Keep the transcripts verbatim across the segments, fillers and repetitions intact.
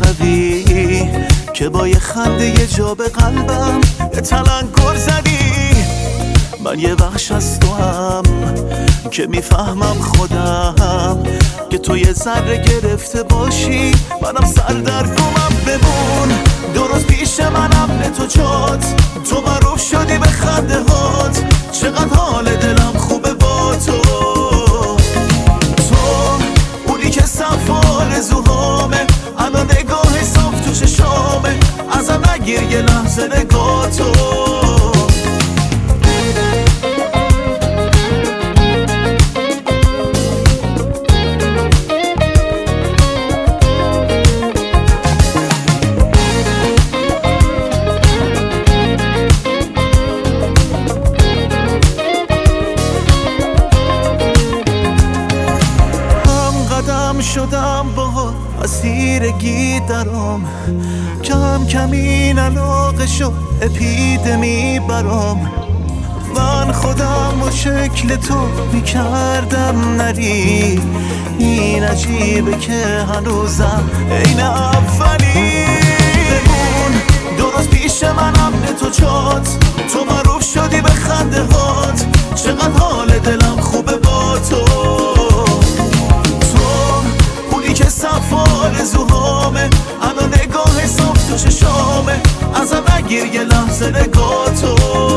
شبی که با یه خنده یه جا به قلبم یه تلنگر زدی. من یه بخش از تو هم که میفهمم خودم که تو یه ذره گرفته باشی، منم سردرگمم. بمون درست پیش منم به تو جات، تو معروف شدی به خنده هات، چقدر حال دلم خوبه با تو. تو اونی که صف آرزوهامه، الان نگاه صاف تو چشامه، ازم نگیر یه لحظه نگاه تو. شدم با اسیرگی درام، کم کم این علاقه شد اپیدمی برام. من خودم و شکل تو میکردم نری، این عجیبه که هنوزم عین اولی. بمون درست پیش منم به تو جات، تو معروف شدی به خنده هات، چقدر حال دلم خوبه با تو. که صف آرزوهامه، الان نگاه صاف تو چشامه، ازم نگیر یه لحظه نگاه تو.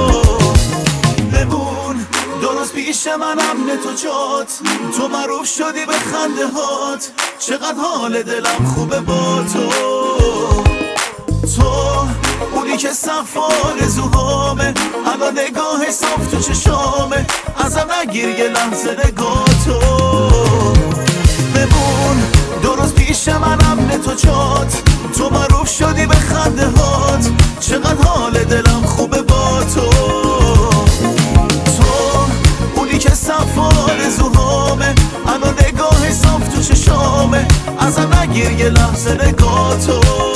بمون درست پیش منم به تو جات، تو معروف شدی به خنده هات، چقدر حال دلم خوبه با تو. تو اونی که صف آرزوهامه، الان نگاه صاف تو چشامه، ازم نگیر یه لحظه نگاه تو. بمون درست پیش منم به تو جات، تو معروف شدی به خنده هات، چقدر حال دلم خوبه با تو. تو اونی که صف آرزوهامه، الان نگاه صاف تو چشامه، ازم نگیر یه لحظه نگاه تو.